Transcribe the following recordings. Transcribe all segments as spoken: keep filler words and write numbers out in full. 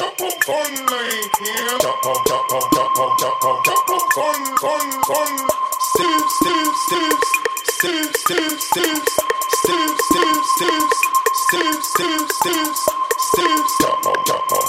Jump on fun lane, yeah. Jump on, jump on, jump on, jump on, jump on fun, fun, fun. Steps, steps, steps, steps, steps, steps, steps, steps, steps, steps, steps, steps, steps. Jump on, jump on.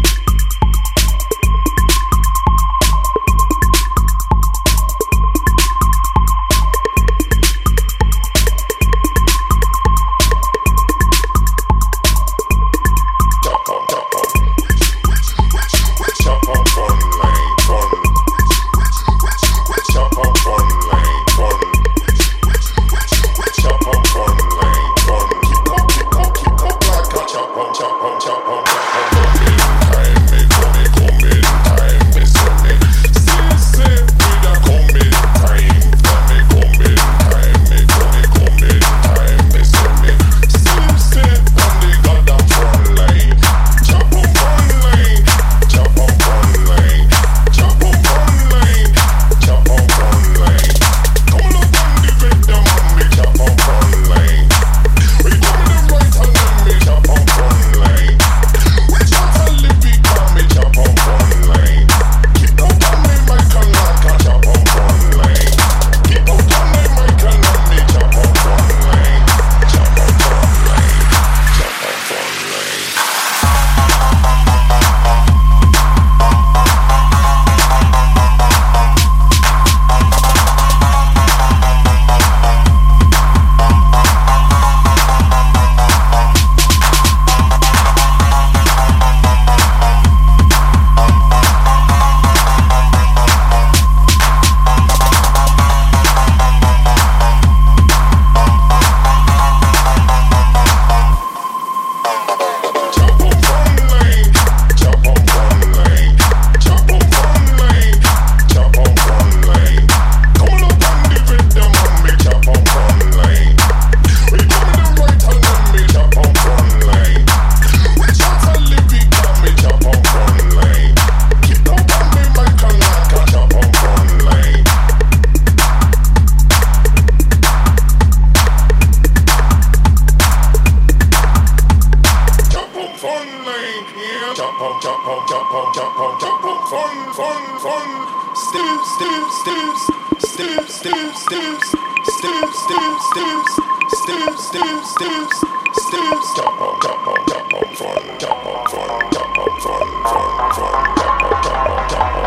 Jump on, jump on, jump on, jump on, jump on, fun, fun, fun. Steps, steps, steps, steps, steps, steps, steps, steps, steps, steps, steps, steps, steps. Jump on, jump on, jump on, fun, jump on, fun, jump on, fun, fun, fun, jump on, jump on, jump on.